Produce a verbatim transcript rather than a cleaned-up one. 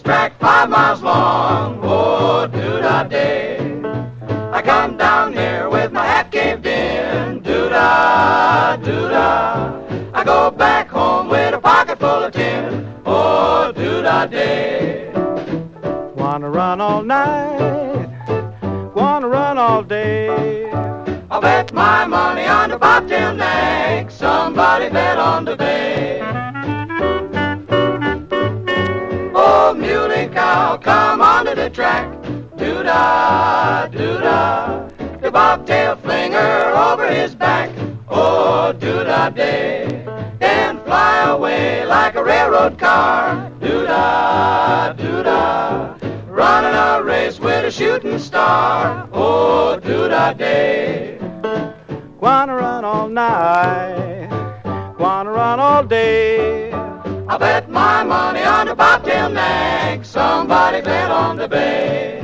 track five miles long. Oh, do-da-day. I come down here with my hat caved in. Do-da, do-da. I go back home with a pocket full of tin. Oh, do-da-day. Wanna run all night, wanna run all day. I'll bet my money on the bobtail nag. Somebody bet on the bay. Oh, muley cow, come onto the track. Do-da, do-da. The bobtail flinger over his back. Oh, do-da-day. Then fly away like a railroad car. Do-da, do-da. Running a race with a shooting star. Oh, do-da-day. Wanna run all night, wanna run all day. I bet my money on the bobtail nag. Somebody bet on the bay.